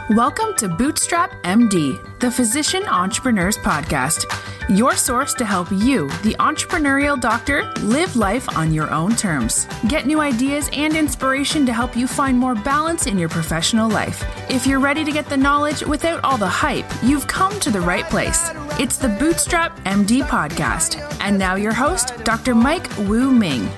Welcome to Bootstrap MD, the Physician Entrepreneurs Podcast, your source to help you, the entrepreneurial doctor, live life on your own terms. Get new ideas and inspiration to help you find more balance in your professional life. If you're ready to get the knowledge without all the hype, you've come to the right place. It's the Bootstrap MD Podcast. And now your host, Dr. Mike Wu Ming.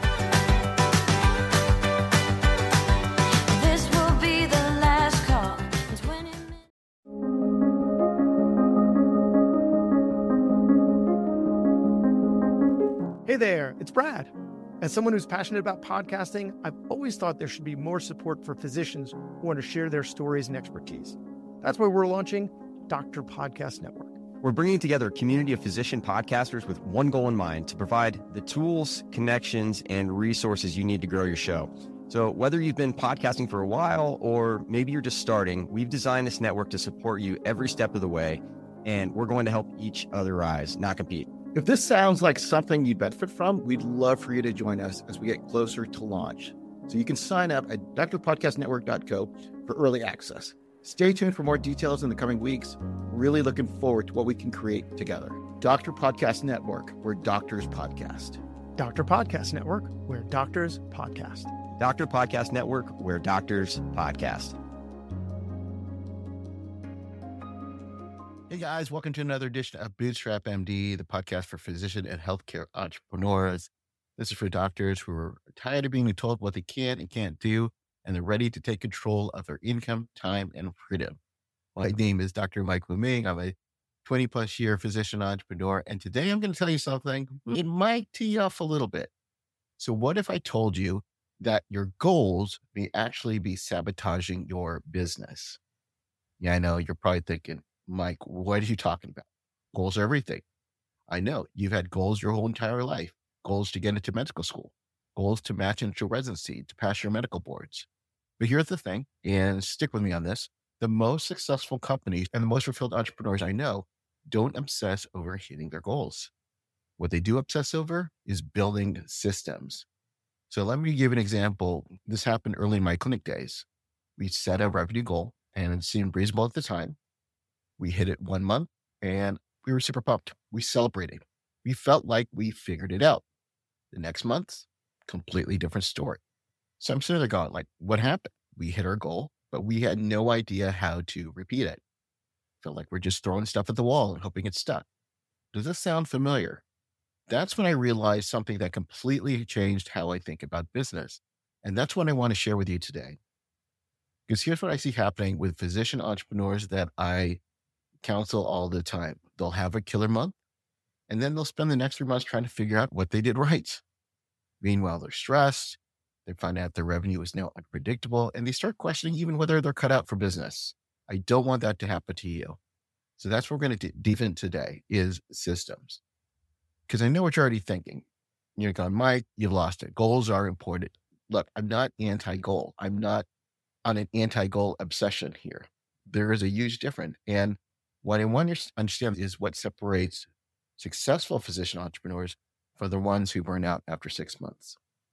Hey there, it's Brad. As someone who's passionate about podcasting, I've always thought there should be more support for physicians who want to share their stories and expertise. That's why we're launching Doctor Podcast Network. We're bringing together a community of physician podcasters with one goal in mind: to provide the tools, connections, and resources you need to grow your show. So whether you've been podcasting for a while or maybe you're just starting, we've designed this network to support you every step of the way, and we're going to help each other rise, not compete. If this sounds like something you'd benefit from, we'd love for you to join us as we get closer to launch. So you can sign up at drpodcastnetwork.co for early access. Stay tuned for more details in the coming weeks. Really looking forward to what we can create together. Doctor Podcast Network, where doctors podcast. Doctor Podcast Network, where doctors podcast. Doctor Podcast Network, where doctors podcast. Hey guys, welcome to another edition of Bootstrap MD, the podcast for physician and healthcare entrepreneurs. This is for doctors who are tired of being told what they can and can't do, and they're ready to take control of their income, time, and freedom. My name is Dr. Mike Wu Ming. I'm a 20 plus year physician entrepreneur, and today I'm going to tell you something. It might tee you off a little bit. So what if I told you that your goals may actually be sabotaging your business? Yeah, I know you're probably thinking, Mike, what are you talking about? Goals are everything. I know you've had goals your whole entire life, goals to get into medical school, goals to match into residency, to pass your medical boards. But here's the thing, and stick with me on this. The most successful companies and the most fulfilled entrepreneurs I know don't obsess over hitting their goals. What they do obsess over is building systems. So let me give an example. This happened early in my clinic days. We set a revenue goal and it seemed reasonable at the time. We hit it 1 month and we were super pumped. We celebrated. We felt like we figured it out. The next month, completely different story. So I'm sitting there going, like, what happened? We hit our goal, but we had no idea how to repeat it. Felt like we're just throwing stuff at the wall and hoping it stuck. Does this sound familiar? That's when I realized something that completely changed how I think about business. And that's what I want to share with you today. Because here's what I see happening with physician entrepreneurs that I counsel all the time. They'll have a killer month, and then they'll spend the next 3 months trying to figure out what they did right. Meanwhile, they're stressed. They find out their revenue is now unpredictable, and they start questioning even whether they're cut out for business. I don't want that to happen to you. So that's what we're going to dive into today is systems. Because I know what you're already thinking. You're going, Mike, you've lost it. Goals are important. Look, I'm not anti-goal. I'm not on an anti-goal obsession here. There is a huge difference. And what I want you to understand is what separates successful physician entrepreneurs from the ones who burn out after 6 months.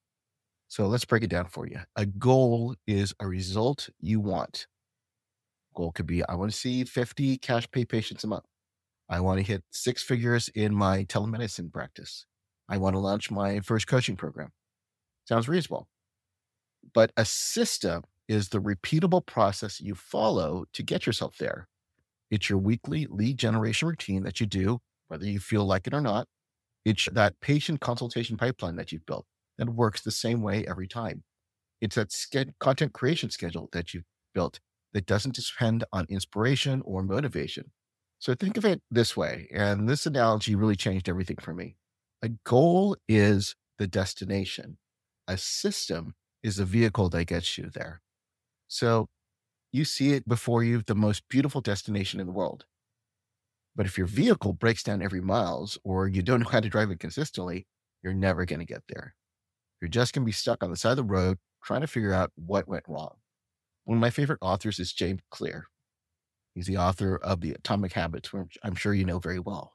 So let's break it down for you. A goal is a result you want. Goal could be, I want to see 50 cash pay patients a month. I want to hit 6 figures in my telemedicine practice. I want to launch my first coaching program. Sounds reasonable. But a system is the repeatable process you follow to get yourself there. It's your weekly lead generation routine that you do, whether you feel like it or not. It's that patient consultation pipeline that you've built that works the same way every time. It's that content creation schedule that you've built that doesn't depend on inspiration or motivation. So think of it this way, and this analogy really changed everything for me. A goal is the destination. A system is the vehicle that gets you there. So you see it before you, the most beautiful destination in the world. But if your vehicle breaks down every miles or you don't know how to drive it consistently, you're never going to get there. You're just going to be stuck on the side of the road trying to figure out what went wrong. One of my favorite authors is James Clear. He's the author of The Atomic Habits, which I'm sure you know very well.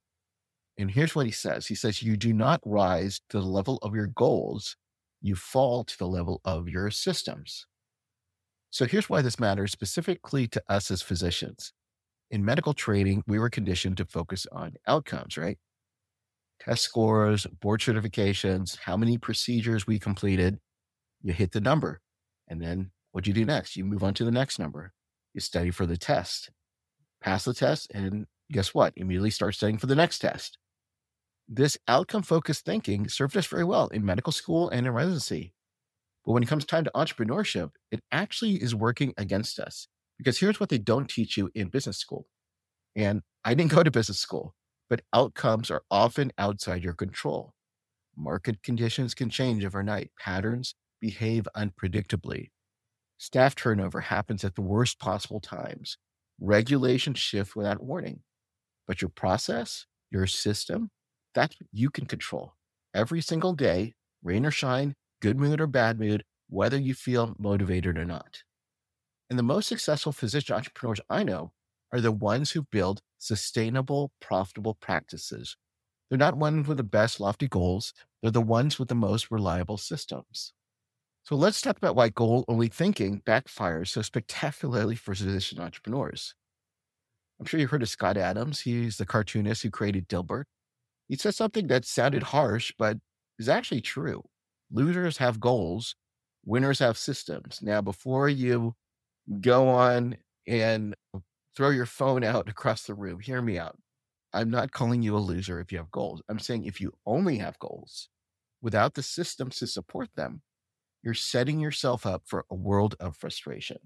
And here's what he says. He says, you do not rise to the level of your goals. You fall to the level of your systems. So here's why this matters specifically to us as physicians. In medical training, we were conditioned to focus on outcomes, right? Test scores, board certifications, how many procedures we completed. You hit the number. And then what do you do next? You move on to the next number. You study for the test, pass the test, and guess what? Immediately start studying for the next test. This outcome-focused thinking served us very well in medical school and in residency. But when it comes time to entrepreneurship, it actually is working against us, because here's what they don't teach you in business school. And I didn't go to business school, but outcomes are often outside your control. Market conditions can change overnight. Patterns behave unpredictably. Staff turnover happens at the worst possible times. Regulations shift without warning. But your process, your system, that's what you can control. Every single day, rain or shine, good mood or bad mood, whether you feel motivated or not. And the most successful physician entrepreneurs I know are the ones who build sustainable, profitable practices. They're not ones with the best lofty goals. They're the ones with the most reliable systems. So let's talk about why goal-only thinking backfires so spectacularly for physician entrepreneurs. I'm sure you've heard of Scott Adams. He's the cartoonist who created Dilbert. He said something that sounded harsh, but is actually true. Losers have goals. Winners have systems. Now, before you go on and throw your phone out across the room, hear me out. I'm not calling you a loser if you have goals. I'm saying if you only have goals without the systems to support them, you're setting yourself up for a world of frustration.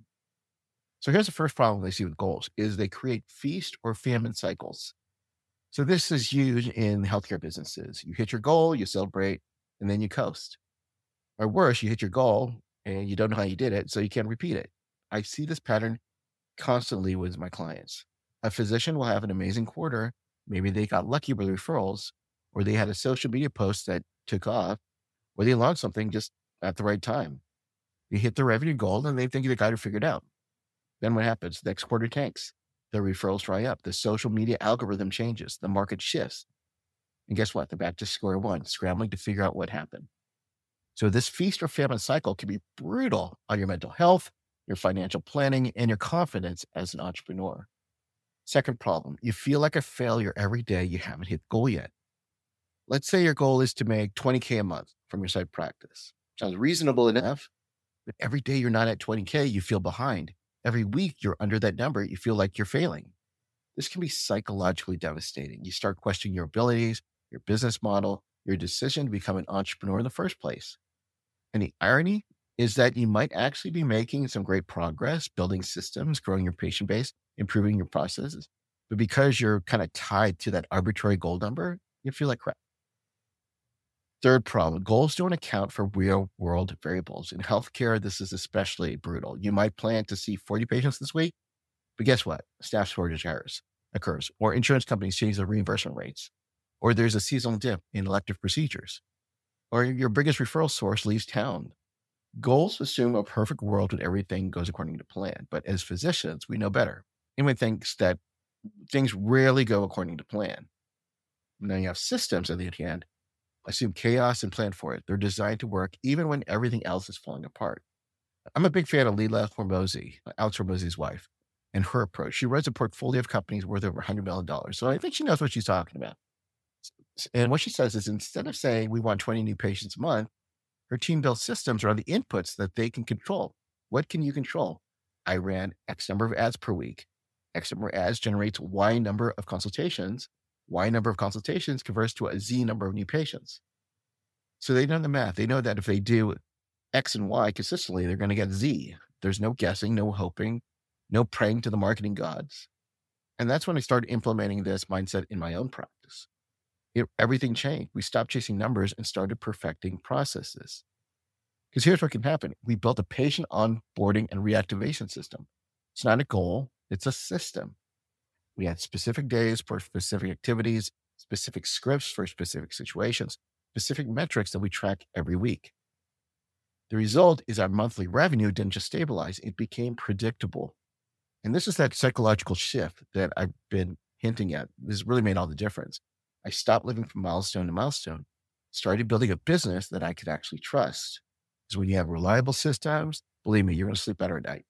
So here's the first problem they see with goals is they create feast or famine cycles. So this is huge in healthcare businesses. You hit your goal, you celebrate, and then you coast. Or worse, you hit your goal and you don't know how you did it, so you can't repeat it. I see this pattern constantly with my clients. A physician will have an amazing quarter. Maybe they got lucky with referrals, or they had a social media post that took off, or they launched something just at the right time. They hit the revenue goal and they think they got it figured out. Then what happens? Next quarter tanks. The referrals dry up. The social media algorithm changes. The market shifts. And guess what? They're back to square one, scrambling to figure out what happened. So this feast or famine cycle can be brutal on your mental health, your financial planning, and your confidence as an entrepreneur. Second problem, you feel like a failure every day you haven't hit the goal yet. Let's say your goal is to make $20K a month from your side practice. Sounds reasonable enough, but every day you're not at $20K, you feel behind. Every week you're under that number, you feel like you're failing. This can be psychologically devastating. You start questioning your abilities, your business model, your decision to become an entrepreneur in the first place. And the irony is that you might actually be making some great progress, building systems, growing your patient base, improving your processes. But because you're kind of tied to that arbitrary goal number, you feel like crap. Third problem, goals don't account for real world variables. In healthcare, this is especially brutal. You might plan to see 40 patients this week, but guess what? Staff shortage occurs, or insurance companies change their reimbursement rates, or there's a seasonal dip in elective procedures, or your biggest referral source leaves town. Goals assume a perfect world when everything goes according to plan. But as physicians, we know better. Anyone thinks that things rarely go according to plan. Now you have systems, on the other hand, assume chaos and plan for it. They're designed to work even when everything else is falling apart. I'm a big fan of Leila Hormozi, Alex Hormozi's wife, and her approach. She runs a portfolio of companies worth over $100 million. So I think she knows what she's talking about. And what she says is instead of saying we want 20 new patients a month, her team builds systems around the inputs that they can control. What can you control? I ran X number of ads per week. X number of ads generates Y number of consultations. Y number of consultations converts to a Z number of new patients. So they know the math. They know that if they do X and Y consistently, they're going to get Z. There's no guessing, no hoping, no praying to the marketing gods. And that's when I started implementing this mindset in my own practice. Everything changed. We stopped chasing numbers and started perfecting processes. Because here's what can happen. We built a patient onboarding and reactivation system. It's not a goal. It's a system. We had specific days for specific activities, specific scripts for specific situations, specific metrics that we track every week. The result is our monthly revenue didn't just stabilize, it became predictable. And this is that psychological shift that I've been hinting at. This really made all the difference. I stopped living from milestone to milestone, started building a business that I could actually trust. Because when you have reliable systems, believe me, you're going to sleep better at night.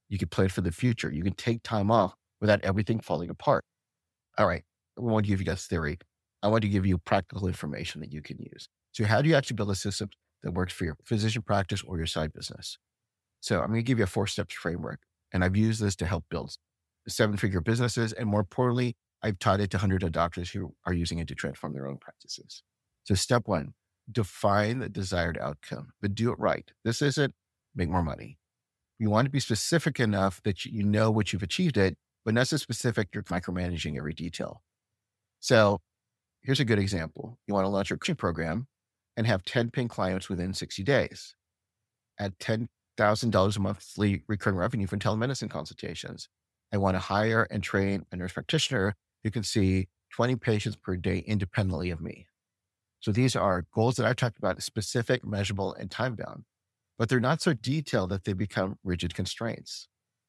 You can plan for the future. You can take time off without everything falling apart. All right. I want to give you guys theory. I want to give you practical information that you can use. So how do you actually build a system that works for your physician practice or your side business? So I'm going to give you a 4-step framework, and I've used this to help build 7-figure businesses. And more importantly, I've taught it to hundreds of doctors who are using it to transform their own practices. So step 1, define the desired outcome, but do it right. This isn't make more money. You want to be specific enough that you know what you've achieved it, but not so specific you're micromanaging every detail. So here's a good example. You want to launch your coaching program and have 10 paying clients within 60 days at $10,000 a monthly recurring revenue from telemedicine consultations. I want to hire and train a nurse practitioner who can see 20 patients per day independently of me. So these are goals that I've talked about, specific, measurable, and time-bound, but they're not so detailed that they become rigid constraints.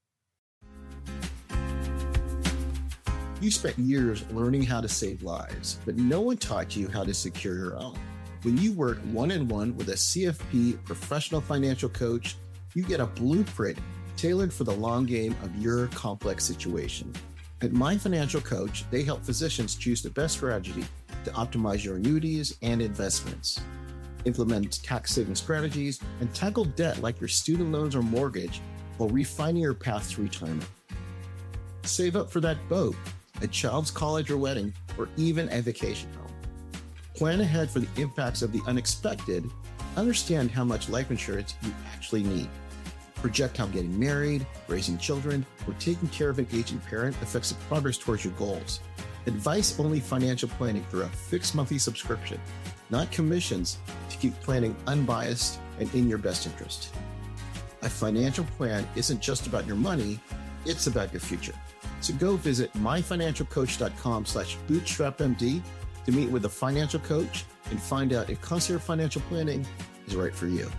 You spent years learning how to save lives, but no one taught you how to secure your own. When you work one-on-one with a CFP professional financial coach, you get a blueprint tailored for the long game of your complex situation. At My Financial Coach, they help physicians choose the best strategy to optimize your annuities and investments, implement tax-saving strategies, and tackle debt like your student loans or mortgage while refining your path to retirement. Save up for that boat, a child's college or wedding, or even a vacation home. Plan ahead for the impacts of the unexpected. Understand how much life insurance you actually need. Project how getting married, raising children, or taking care of an aging parent affects the progress towards your goals. Advice-only financial planning through a fixed monthly subscription, not commissions, to keep planning unbiased and in your best interest. A financial plan isn't just about your money, it's about your future. So go visit myfinancialcoach.com/bootstrapmd to meet with a financial coach and find out if concierge financial planning is right for you.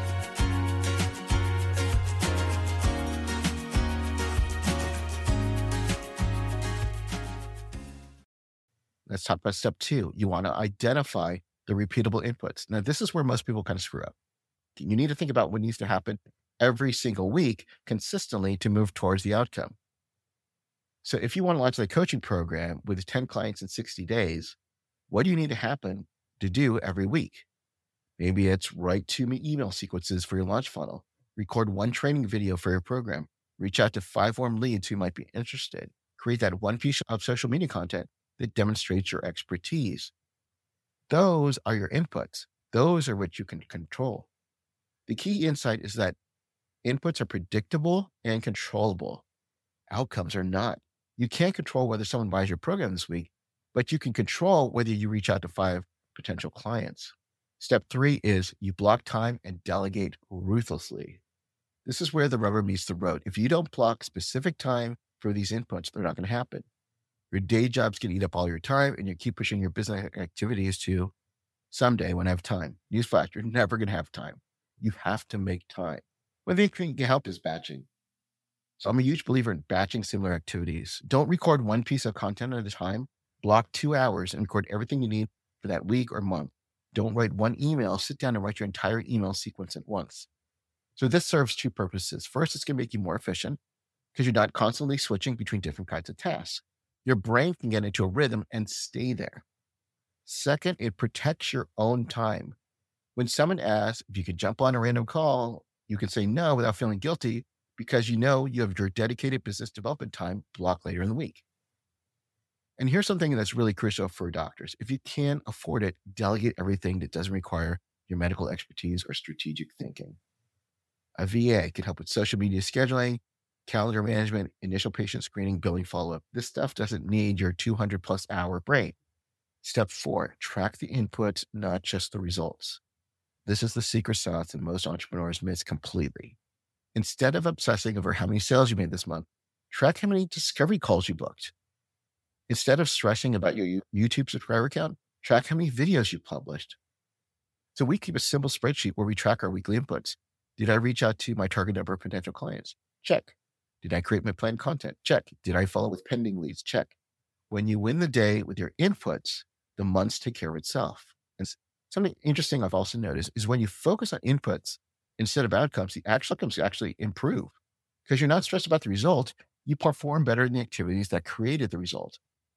Let's talk about step 2. You want to identify the repeatable inputs. Now, this is where most people kind of screw up. You need to think about what needs to happen every single week consistently to move towards the outcome. So if you want to launch the coaching program with 10 clients in 60 days, what do you need to happen to do every week? Maybe it's write 2 email sequences for your launch funnel, record 1 training video for your program, reach out to 5 warm leads who might be interested, create that 1 piece of social media content that demonstrates your expertise. Those are your inputs. Those are what you can control. The key insight is that inputs are predictable and controllable. Outcomes are not. You can't control whether someone buys your program this week, but you can control whether you reach out to 5 potential clients. Step 3 is you block time and delegate ruthlessly. This is where the rubber meets the road. If you don't block specific time for these inputs, they're not going to happen. Your day jobs can eat up all your time, and you keep pushing your business activities to someday when I have time. Newsflash, you're never going to have time. You have to make time. One thing that can help is batching. So I'm a huge believer in batching similar activities. Don't record 1 piece of content at a time. Block 2 hours and record everything you need for that week or month. Don't write 1 email. Sit down and write your entire email sequence at once. So this serves 2 purposes. First, it's going to make you more efficient because you're not constantly switching between different kinds of tasks. Your brain can get into a rhythm and stay there. Second, it protects your own time. When someone asks if you could jump on a random call, you can say no without feeling guilty because you know you have your dedicated business development time blocked later in the week. And here's something that's really crucial for doctors. If you can afford it, delegate everything that doesn't require your medical expertise or strategic thinking. A VA can help with social media scheduling, calendar management, initial patient screening, billing follow-up. This stuff doesn't need your 200+ hour brain. Step 4, track the inputs, not just the results. This is the secret sauce that most entrepreneurs miss completely. Instead of obsessing over how many sales you made this month, track how many discovery calls you booked. Instead of stressing about your YouTube subscriber count, track how many videos you published. So we keep a simple spreadsheet where we track our weekly inputs. Did I reach out to my target number of potential clients? Check. Did I create my planned content? Check. Did I follow with pending leads? Check. When you win the day with your inputs, the months take care of itself. And something interesting I've also noticed is when you focus on inputs instead of outcomes, the actual outcomes actually improve Because you're not stressed about the result, you perform better in the activities that created the result.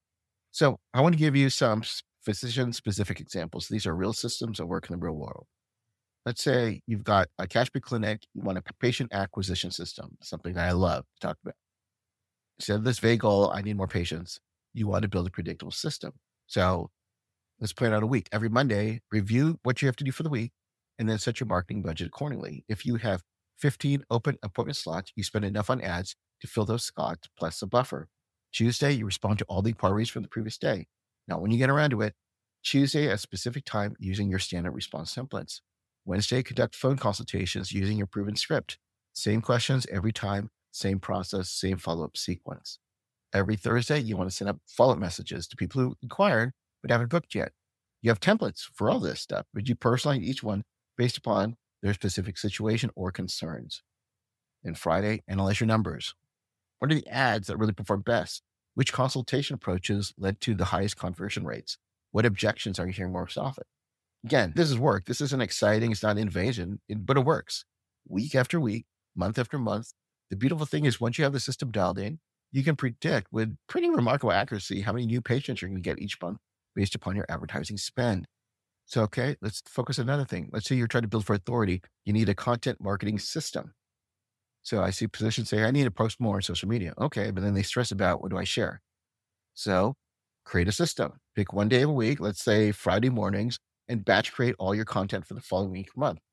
So I want to give you some physician-specific examples. These are real systems that work in the real world. Let's say you've got a cash pay clinic, you want a patient acquisition system, something that I love to talk about. Instead of this vague goal, I need more patients, you want to build a predictable system. So let's plan out a week. Every Monday, review what you have to do for the week and then set your marketing budget accordingly. If you have 15 open appointment slots, you spend enough on ads to fill those slots plus a buffer. Tuesday, you respond to all the inquiries from the previous day. Now, when you get around to it, Tuesday at a specific time using your standard response templates. Wednesday, conduct phone consultations using your proven script. Same questions every time, same process, same follow-up sequence. Every Thursday, you want to send up follow-up messages to people who inquired but haven't booked yet. You have templates for all this stuff, but you personalize each one based upon their specific situation or concerns. And Friday, analyze your numbers. What are the ads that really perform best? Which consultation approaches led to the highest conversion rates? What objections are you hearing most often? Again, this is work. This isn't exciting. It's not invasion, but it works. Week after week, month after month. The beautiful thing is once you have the system dialed in, you can predict with pretty remarkable accuracy how many new patients you're going to get each month based upon your advertising spend. So, okay, let's focus on another thing. Let's say you're trying to build for authority. You need a content marketing system. So I see physicians say, I need to post more on social media. Okay, but then they stress about what do I share? So create a system. Pick one day of a week, let's say Friday mornings, and batch create all your content for the following week or month.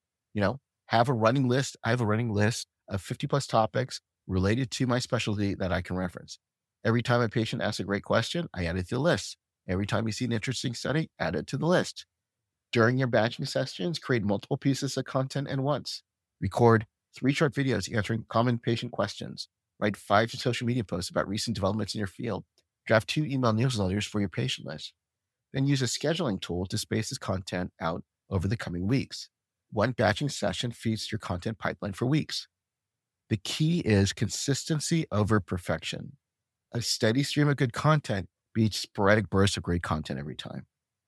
Have a running list. I have a running list of 50 plus topics related to my specialty that I can reference. Every time a patient asks a great question, I add it to the list. Every time you see an interesting study, add it to the list. During your batching sessions, create multiple pieces of content at once. Record 3 short videos answering common patient questions. Write 5 social media posts about recent developments in your field. Draft 2 email newsletters for your patient list. Then use a scheduling tool to space this content out over the coming weeks. One batching session feeds your content pipeline for weeks. The key is consistency over perfection. A steady stream of good content beats sporadic bursts of great content every time.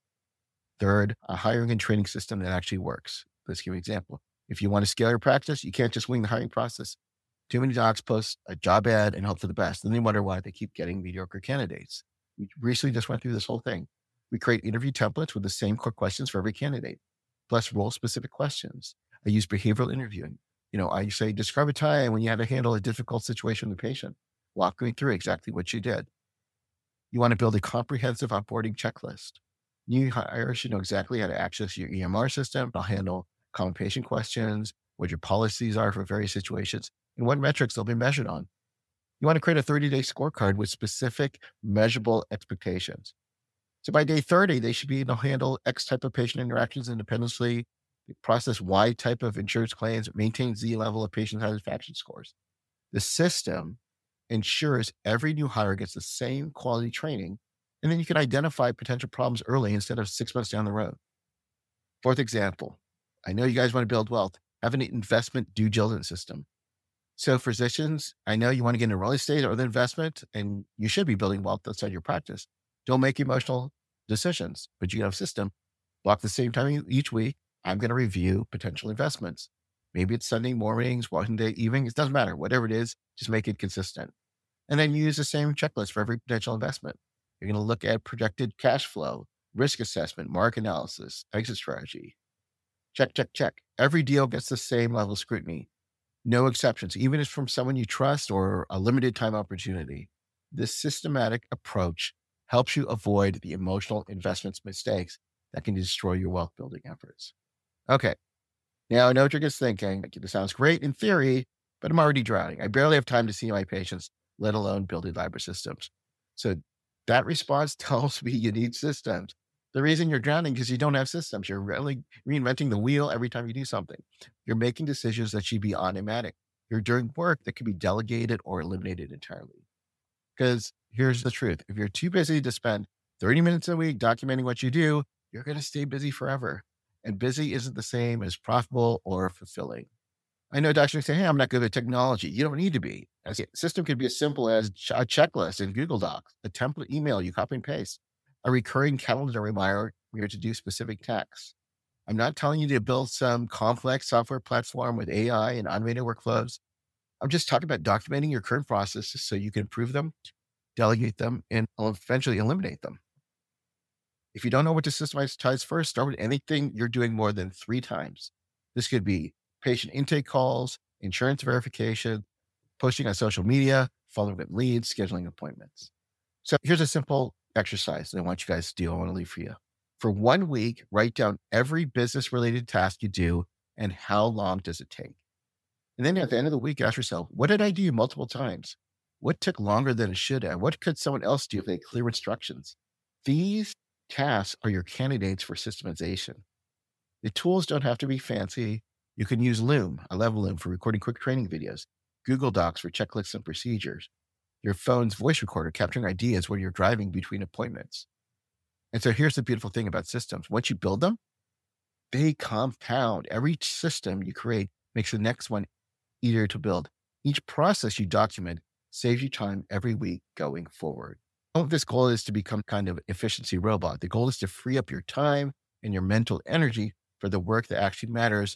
Third, a hiring and training system that actually works. Let's give you an example. If you want to scale your practice, you can't just wing the hiring process. Too many docs post a job ad and hope for the best. Then they wonder why they keep getting mediocre candidates. We recently just went through this whole thing. We create interview templates with the same core questions for every candidate, plus role-specific questions. I use behavioral interviewing. I say, describe a time when you had to handle a difficult situation with a patient. Walk me through exactly what you did. You want to build a comprehensive onboarding checklist. New hires should know exactly how to access your EMR system. I'll handle common patient questions, what your policies are for various situations, and what metrics they'll be measured on. You want to create a 30-day scorecard with specific, measurable expectations. So by day 30, they should be able to handle X type of patient interactions independently, process Y type of insurance claims, maintain Z level of patient satisfaction scores. The system ensures every new hire gets the same quality training, and then you can identify potential problems early instead of 6 months down the road. Fourth example, I know you guys want to build wealth. Have an investment due diligence system. So physicians, I know you want to get into real estate or the investment, and you should be building wealth outside your practice. Don't make emotional decisions, but you have a system. Block the same time each week. I'm going to review potential investments. Maybe it's Sunday mornings, Washington Day evening. It doesn't matter. Whatever it is, just make it consistent. And then use the same checklist for every potential investment. You're going to look at projected cash flow, risk assessment, market analysis, exit strategy. Check, check, check. Every deal gets the same level of scrutiny. No exceptions, even if it's from someone you trust or a limited time opportunity. This systematic approach helps you avoid the emotional investments mistakes that can destroy your wealth building efforts. Okay. Now I know what you're just thinking. This sounds great in theory, but I'm already drowning. I barely have time to see my patients, let alone build elaborate systems. So that response tells me you need systems. The reason you're drowning is because you don't have systems. You're really reinventing the wheel every time you do something. You're making decisions that should be automatic. You're doing work that can be delegated or eliminated entirely. Because here's the truth. If you're too busy to spend 30 minutes a week documenting what you do, you're going to stay busy forever. And busy isn't the same as profitable or fulfilling. I know doctors say, hey, I'm not good at technology. You don't need to be. A system could be as simple as a checklist in Google Docs, a template email you copy and paste, a recurring calendar reminder to do specific tasks. I'm not telling you to build some complex software platform with AI and automated workflows. I'm just talking about documenting your current processes so you can improve them, delegate them, and eventually eliminate them. If you don't know what to systematize first, start with anything you're doing more than 3 times. This could be patient intake calls, insurance verification, posting on social media, following up leads, scheduling appointments. So here's a simple exercise that I want you guys to do. I want to leave for you. For 1 week, write down every business-related task you do and how long does it take. And then at the end of the week, ask yourself, what did I do multiple times? What took longer than it should have? What could someone else do if they had clear instructions? These tasks are your candidates for systemization. The tools don't have to be fancy. You can use Loom. I love Loom for recording quick training videos, Google Docs for checklists and procedures, your phone's voice recorder capturing ideas when you're driving between appointments. And so here's the beautiful thing about systems. Once you build them, they compound. Every system you create makes the next one easier to build. Each process you document saves you time every week going forward. This goal is to become kind of efficiency robot. The goal is to free up your time and your mental energy for the work that actually matters.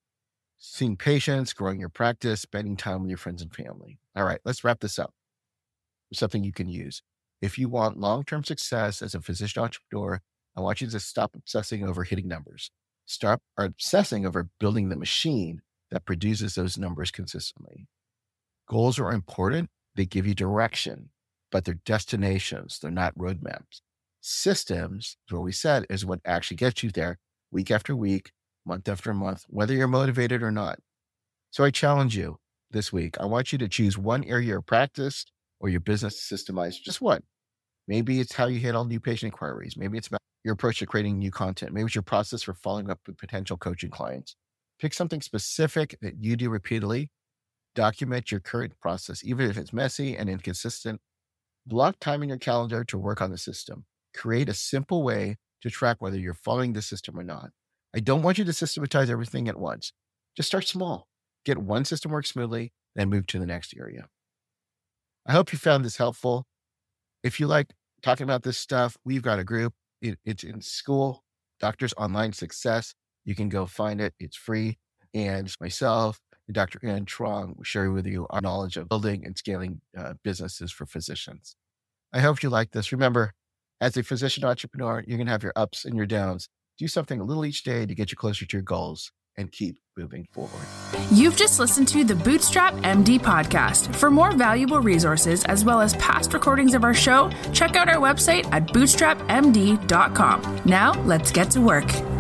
Seeing patients, growing your practice, spending time with your friends and family. All right, let's wrap this up with something you can use. If you want long-term success as a physician entrepreneur, I want you to stop obsessing over hitting numbers. Stop obsessing over building the machine that produces those numbers consistently. Goals are important. They give you direction, but they're destinations. They're not roadmaps. Systems, is what we said, is what actually gets you there week after week, month after month, whether you're motivated or not. So I challenge you this week. I want you to choose one area of practice or your business to systemize, just one. Maybe it's how you handle new patient inquiries. Maybe it's about your approach to creating new content. Maybe it's your process for following up with potential coaching clients. Pick something specific that you do repeatedly. Document your current process, even if it's messy and inconsistent. Block time in your calendar to work on the system. Create a simple way to track whether you're following the system or not. I don't want you to systematize everything at once. Just start small. Get one system work smoothly, then move to the next area. I hope you found this helpful. If you like talking about this stuff, we've got a group. It's in school, Doctors Online Success. You can go find it. It's free. And myself and Dr. Ann Truong will share with you our knowledge of building and scaling businesses for physicians. I hope you like this. Remember, as a physician entrepreneur, you're going to have your ups and your downs. Do something a little each day to get you closer to your goals and keep moving forward. You've just listened to the Bootstrap MD podcast. For more valuable resources, as well as past recordings of our show, check out our website at bootstrapmd.com. Now, let's get to work.